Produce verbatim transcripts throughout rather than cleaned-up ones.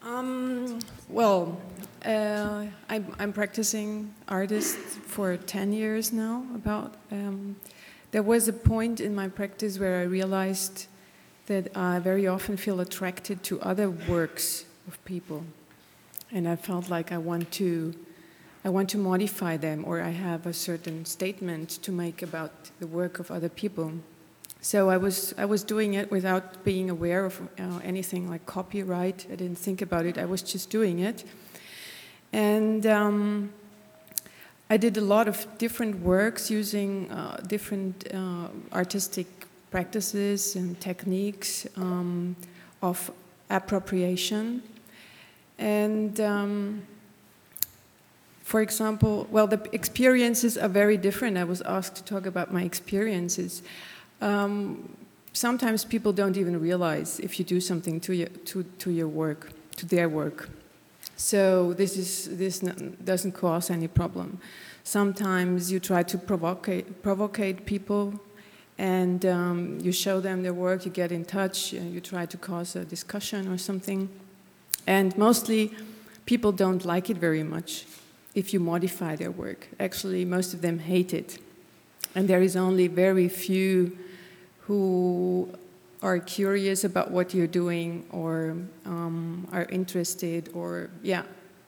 Um, well, uh, I'm, I'm practicing artist for ten years now, about. Um, there was a point in my practice where I realized that I very often feel attracted to other works of people. And I felt like I want to, I want to modify them, or I have a certain statement to make about the work of other people. So I was I was doing it without being aware of uh, anything like copyright. I didn't think about it. I was just doing it, and um, I did a lot of different works using uh, different uh, artistic practices and techniques um, of appropriation. And um, for example, well, the experiences are very different. I was asked to talk about my experiences. Um, sometimes people don't even realize if you do something to your to, to your work, to their work. So this is this doesn't cause any problem. Sometimes you try to provocate provocate people, and um, you show them their work. You get in touch. And you try to cause a discussion or something, and mostly people don't like it very much if you modify their work. Actually, most of them hate it, and there is only very few who are curious about what you're doing, or um, are interested, or yeah,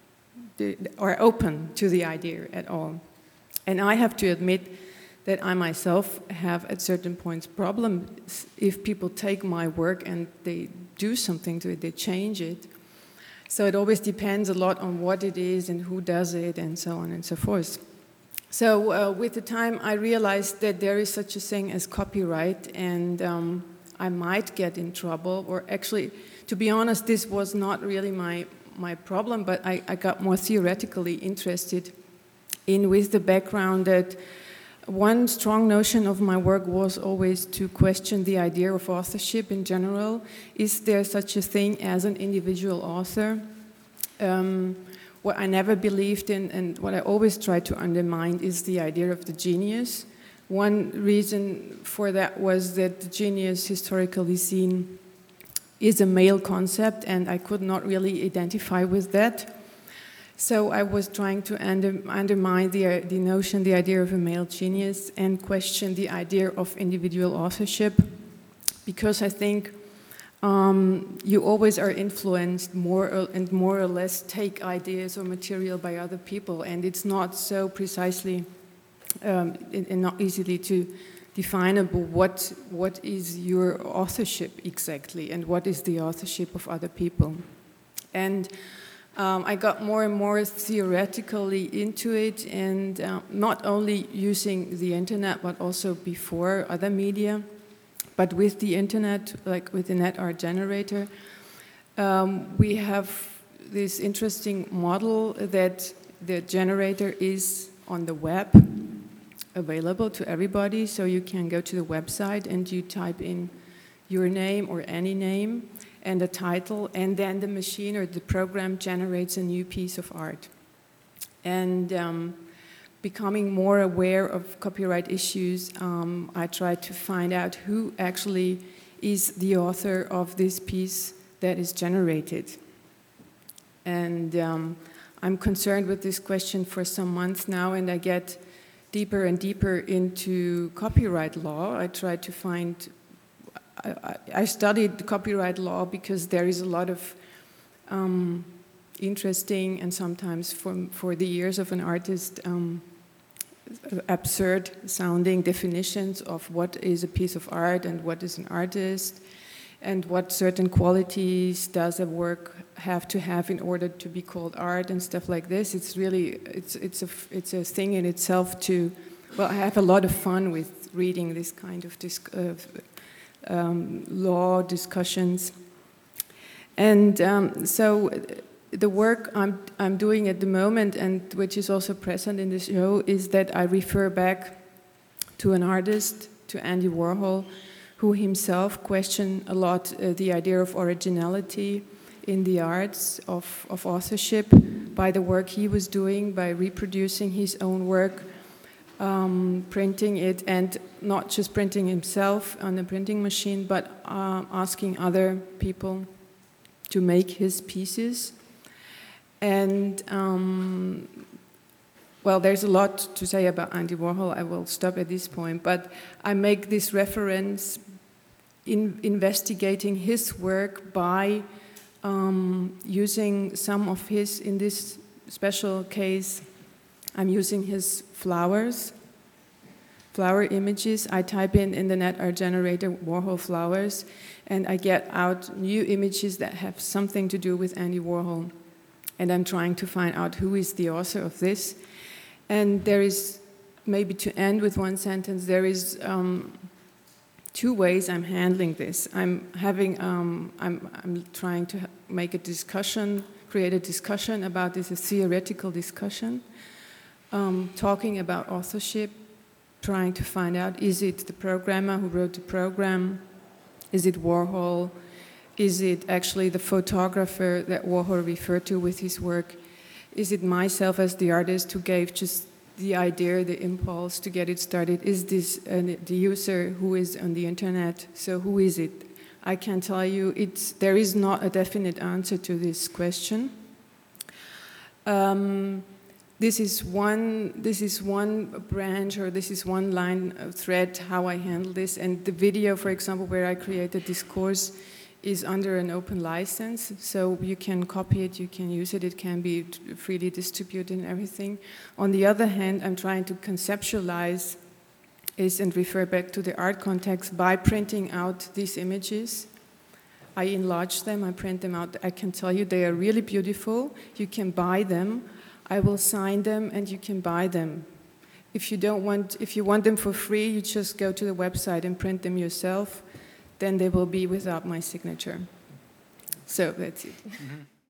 are open to the idea at all. And I have to admit that I myself have at certain points problems if people take my work and they do something to it, they change it. So it always depends a lot on what it is and who does it and so on and so forth. So uh, with the time, I realized that there is such a thing as copyright, and um, I might get in trouble. Or actually, to be honest, this was not really my, my problem, but I, I got more theoretically interested in with the background that one strong notion of my work was always to question the idea of authorship in general. Is there such a thing as an individual author? Um, What I never believed in, and what I always try to undermine, is the idea of the genius. One reason for that was that the genius, historically seen, is a male concept, and I could not really identify with that. So I was trying to under, undermine the, the notion, the idea of a male genius, and question the idea of individual authorship, because I think Um, you always are influenced more or, and more or less take ideas or material by other people, and it's not so precisely um, and not easily to definable what what is your authorship exactly, and what is the authorship of other people. And um, I got more and more theoretically into it, and uh, not only using the internet, but also before other media. But with the internet, like with the NetArt generator, um, we have this interesting model that the generator is on the web, available to everybody. So you can go to the website and you type in your name or any name and a title, and then the machine or the program generates a new piece of art. And um, becoming more aware of copyright issues, um, I try to find out who actually is the author of this piece that is generated. And um, I'm concerned with this question for some months now, and I get deeper and deeper into copyright law. I try to find, I, I studied copyright law because there is a lot of um, interesting and sometimes for, for the ears of an artist, um, absurd sounding definitions of what is a piece of art and what is an artist, and what certain qualities does a work have to have in order to be called art and stuff like this. It's really, it's, it's, a, it's a thing in itself to, well, I have a lot of fun with reading this kind of dis uh, um, law discussions. And um, so the work I'm, I'm doing at the moment, and which is also present in this show, is that I refer back to an artist, to Andy Warhol, who himself questioned a lot uh, the idea of originality in the arts, of, of authorship, by the work he was doing, by reproducing his own work, um, printing it, and not just printing himself on a printing machine, but uh, asking other people to make his pieces. And um, well, there's a lot to say about Andy Warhol. I will stop at this point, but I make this reference in investigating his work by um, using some of his, in this special case, I'm using his flowers, flower images. I type in in the net art generator Warhol flowers, and I get out new images that have something to do with Andy Warhol. And I'm trying to find out who is the author of this. And there is, maybe to end with one sentence, there is um, two ways I'm handling this. I'm having, um, I'm, I'm trying to make a discussion, create a discussion about this, a theoretical discussion, um, talking about authorship, trying to find out, is it the programmer who wrote the program? Is it Warhol? Is it actually the photographer that Warhol referred to with his work? Is it myself as the artist who gave just the idea, the impulse to get it started? Is this uh, the user who is on the internet? So who is it? I can tell you, it's, there is not a definite answer to this question. Um, this is one. This is one branch, or this is one line of thread how I handle this. And the video, for example, where I created this course, is under an open license, so you can copy it, you can use it, it can be freely distributed and everything. On the other hand, I'm trying to conceptualize is and refer back to the art context by printing out these images. I enlarge them, I print them out. I can tell you they are really beautiful. You can buy them. I will sign them and you can buy them. If you don't want, if you want them for free, you just go to the website and print them yourself. Then they will be without my signature. So that's it. Mm-hmm.